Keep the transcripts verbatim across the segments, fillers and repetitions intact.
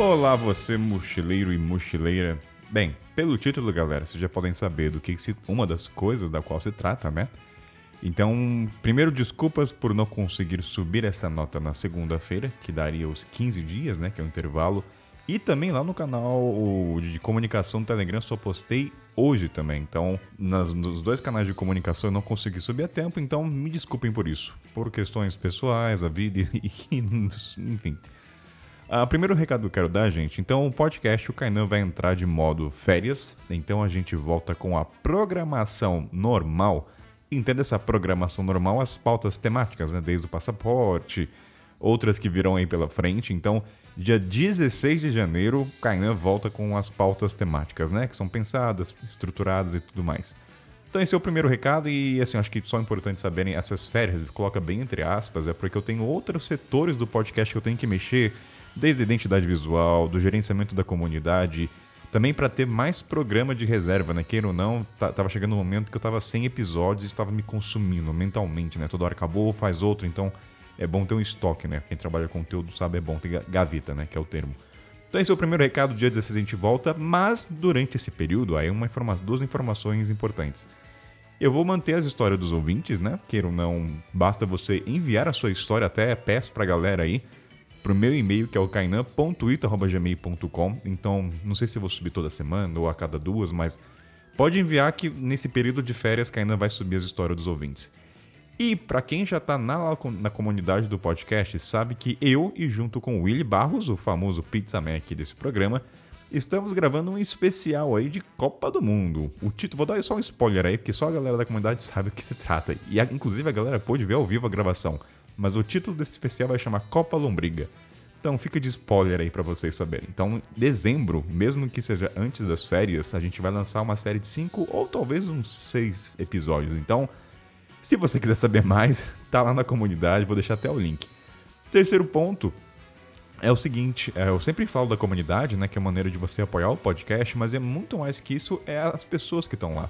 Olá, você mochileiro e mochileira. Bem, pelo título, galera, vocês já podem saber do que se, uma das coisas da qual se trata, né? Então, primeiro, desculpas por não conseguir subir essa nota na segunda-feira, que daria os quinze dias, né? Que é o intervalo. E também lá no canal de comunicação do Telegram só postei hoje também. Então, nas, nos dois canais de comunicação eu não consegui subir a tempo, então me desculpem por isso. Por questões pessoais, a vida e... enfim... Uh, primeiro recado que eu quero dar, gente, então o podcast, o Kainan vai entrar de modo férias, então a gente volta com a programação normal. Entenda essa programação normal, as pautas temáticas, né, desde o passaporte, outras que virão aí pela frente. Então, dia dezesseis de janeiro, o Kainan volta com as pautas temáticas, né, que são pensadas, estruturadas e tudo mais. Então esse é o primeiro recado e, assim, acho que só é importante saberem, essas férias, coloca bem entre aspas, é porque eu tenho outros setores do podcast que eu tenho que mexer, desde a identidade visual, do gerenciamento da comunidade, também para ter mais programa de reserva, né? Queira ou não, tá, tava chegando um momento que eu tava sem episódios e estava me consumindo mentalmente, né? Toda hora acabou, faz outro, então é bom ter um estoque, né? Quem trabalha com conteúdo sabe, é bom ter gaveta, né? Que é o termo. Então esse é o primeiro recado, dia dezesseis a gente volta, mas durante esse período, aí uma informa- duas informações importantes. Eu vou manter as histórias dos ouvintes, né? Queira ou não, basta você enviar a sua história, até peço pra galera aí, pro meu e-mail, que é o kainan ponto ito arroba gmail ponto com. Então, não sei se eu vou subir toda semana ou a cada duas, mas pode enviar que nesse período de férias Kainan vai subir as histórias dos ouvintes. E para quem já tá na, na comunidade do podcast, sabe que eu, e junto com o Willy Barros, o famoso Pizza Man aqui desse programa, estamos gravando um especial aí de Copa do Mundo. O título, vou dar só um spoiler aí, porque só a galera da comunidade sabe o que se trata. E inclusive a galera pôde ver ao vivo a gravação. Mas o título desse especial vai chamar Copa Lombriga. Então fica de spoiler aí pra vocês saberem. Então, em dezembro, mesmo que seja antes das férias, a gente vai lançar uma série de cinco ou talvez uns seis episódios. Então, se você quiser saber mais, tá lá na comunidade, vou deixar até o link. Terceiro ponto é o seguinte, eu sempre falo da comunidade, né, que é a maneira de você apoiar o podcast, mas é muito mais que isso, é as pessoas que estão lá.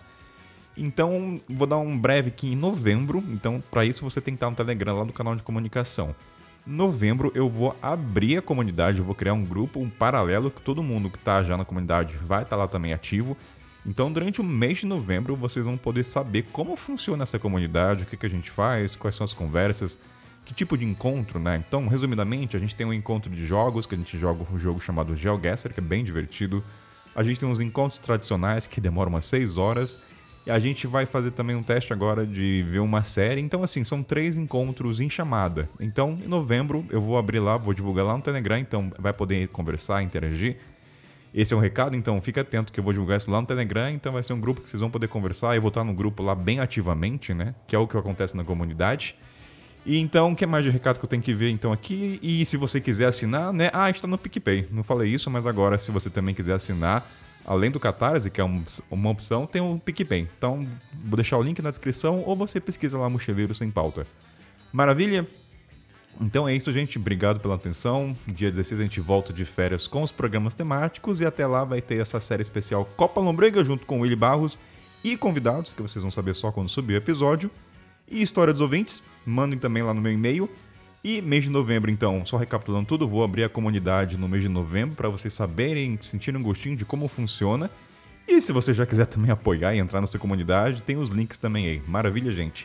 Então, vou dar um breve aqui em novembro. Então, para isso, você tem que estar no Telegram, lá no canal de comunicação. Em novembro, eu vou abrir a comunidade, eu vou criar um grupo, um paralelo, que todo mundo que está já na comunidade vai estar lá também ativo. Então, durante o mês de novembro, vocês vão poder saber como funciona essa comunidade, o que, que a gente faz, quais são as conversas, que tipo de encontro, né? Então, resumidamente, a gente tem um encontro de jogos, que a gente joga um jogo chamado GeoGuessr, que é bem divertido. A gente tem uns encontros tradicionais, que demoram umas seis horas. E a gente vai fazer também um teste agora de ver uma série. Então, assim, são três encontros em chamada. Então, em novembro, eu vou abrir lá, vou divulgar lá no Telegram. Então, vai poder conversar, interagir. Esse é um recado, então fica atento que eu vou divulgar isso lá no Telegram. Então, vai ser um grupo que vocês vão poder conversar. Eu vou estar no grupo lá bem ativamente, né? Que é o que acontece na comunidade. E então, o que mais de recado que eu tenho que ver então aqui? E se você quiser assinar, né? Ah, está no PicPay. Não falei isso, mas agora, se você também quiser assinar... Além do Catarse, que é um, uma opção, tem o PicPay. Então, vou deixar o link na descrição ou você pesquisa lá Mochileiro Sem Pauta. Maravilha? Então é isso, gente. Obrigado pela atenção. Dia dezesseis a gente volta de férias com os programas temáticos e até lá vai ter essa série especial Copa Lombriga junto com o Willy Barros e convidados, que vocês vão saber só quando subir o episódio. E história dos ouvintes, mandem também lá no meu e-mail. E mês de novembro, então, só recapitulando tudo, vou abrir a comunidade no mês de novembro para vocês saberem, sentirem um gostinho de como funciona. E se você já quiser também apoiar e entrar nessa comunidade, tem os links também aí. Maravilha, gente?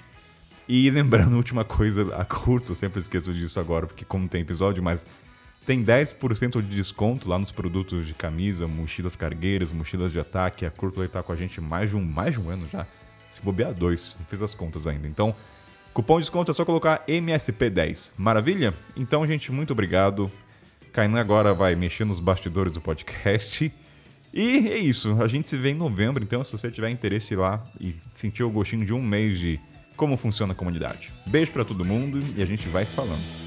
E lembrando, última coisa, a curto, sempre esqueço disso agora, porque como tem episódio, mas tem dez por cento de desconto lá nos produtos de camisa, mochilas cargueiras, mochilas de ataque. A curto vai estar com a gente mais de um, mais de um ano já. Se bobear dois, não fiz as contas ainda. Então... Cupom de desconto é só colocar M S P dez. Maravilha? Então, gente, muito obrigado. Kainan agora vai mexer nos bastidores do podcast. E é isso. A gente se vê em novembro. Então, se você tiver interesse lá e sentir o gostinho de um mês de como funciona a comunidade. Beijo pra todo mundo e a gente vai se falando.